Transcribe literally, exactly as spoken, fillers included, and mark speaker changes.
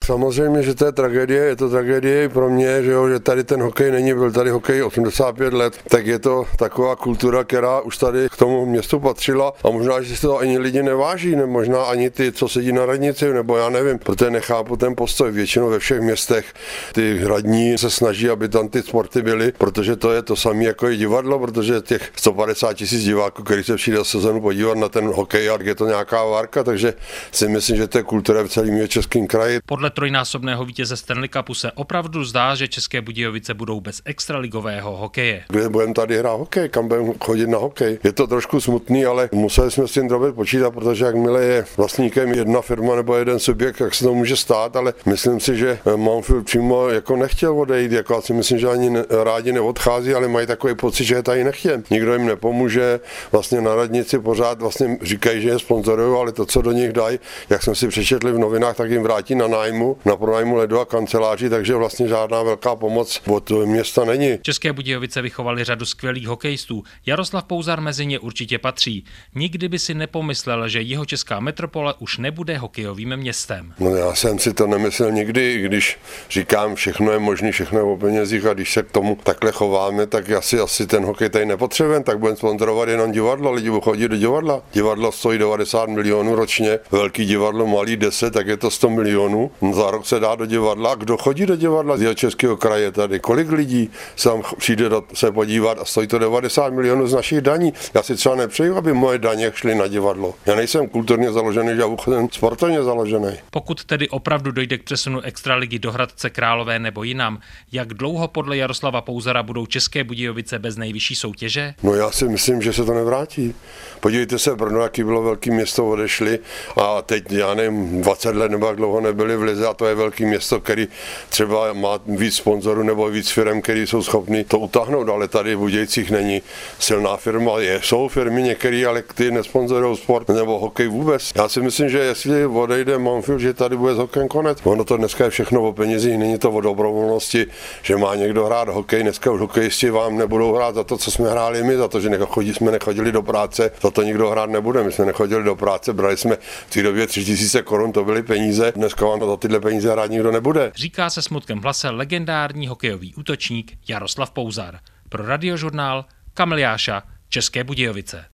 Speaker 1: Samozřejmě, že to je tragédie, je to tragédie i pro mě, že, jo, že tady ten hokej není, byl tady hokej osmdesát pět let, tak je to taková kultura, která už tady k tomu městu patřila a možná, že si to ani lidi neváží, ne, možná ani ty, co sedí na radnici, nebo já nevím, protože nechápu ten postoj. Většinou ve všech městech ty radní se snaží, aby tam ty sporty byly, protože to je to samé jako i divadlo, protože těch sto padesát tisíc diváků, který se přijde z sezonu podívat na ten hokej, je to nějaká várka, takže si myslím, že to je kultura v celém Českém kraji.
Speaker 2: Podle trojnásobného vítěze Stanley Cupu se opravdu zdá, že České Budějovice budou bez extraligového hokeje.
Speaker 1: Kde budeme tady hrát hokej, kam budeme chodit na hokej. Je to trošku smutný, ale museli jsme s tím dobře počítat, protože jakmile je vlastníkem jedna firma nebo jeden subjekt, tak se to může stát, ale myslím si, že Mountfield přímo jako nechtěl odejít, jako já si myslím, že ani rádi neodchází, ale mají takový pocit, že je tady nechtějí. Nikdo jim nepomůže, vlastně na radnici pořád vlastně říkají, že je sponzorují, ale to, co do nich dají, jak jsme si přečetli v novinách, tak jim vrátí na nájmu, na pronájmu ledu a kanceláří, takže vlastně žádná velká pomoc od města není.
Speaker 2: České Budějovice vychovali řadu skvělých hokejistů. Jaroslav Pouzar mezi ně určitě patří. Nikdy by si nepomyslel, že jihočeská metropole už nebude hokejovým městem.
Speaker 1: No já jsem si to nemyslel nikdy, i když říkám, všechno je možné, všechno je o penězích a když se k tomu takhle chováme, tak asi, asi ten hokej tady nepotřebujeme, tak budeme sponzorovat jenom divadlo, lidi budou chodit do divadla. Divadlo stojí devadesát milionů ročně, velký divadlo, malý deset, tak je to sto milionů. Za rok se dá do divadla. Kdo chodí do divadla z Jihočeského kraje tady? Kolik lidí se tam přijde do, se podívat a stojí to devadesát milionů z našich daní? Já si třeba nepřeju, aby moje daně šly na divadlo. Já nejsem kulturně založený, já jsem sportovně založený.
Speaker 2: Pokud tedy opravdu dojde k přesunu extraligy do Hradce Králové nebo jinam, jak dlouho podle Jaroslava Pouzara budou České Budějovice bez nejvyšší soutěže?
Speaker 1: No já si myslím, že se to nevrátí. Podívejte se, Brno, jaký bylo velký město, odešli a teď, já nevím, dvacet let nebo jak dlouho nebyli v lize a to je velký město, který třeba má víc sponzorů nebo víc firm, který jsou schopni to utáhnout, ale tady v Budějcích není silná firma. Je, jsou firmy některé, ale ty nesponzorují sport nebo hokej vůbec. Já si myslím, že jestli odejde Mountfield, že tady bude s hokejem konec. Ono to dneska je všechno o penězích, není to o dobrovolnosti, že má někdo hrát hokej, dneska už hokejisti vám nebudou hrát za to, co jsme hráli my, za to, že nechodí, jsme nechodili do práce, za to nikdo hrát nebude. My jsme nechodili do práce, brali jsme v té době tři tisíce korun, to byly peníze, dneska vám za tyhle peníze hrát nikdo nebude.
Speaker 2: Říká se smutkem v hlase legendární hokejový útočník Jaroslav Pouzar. Pro Radiožurnál Kamil Jáša, České Budějovice.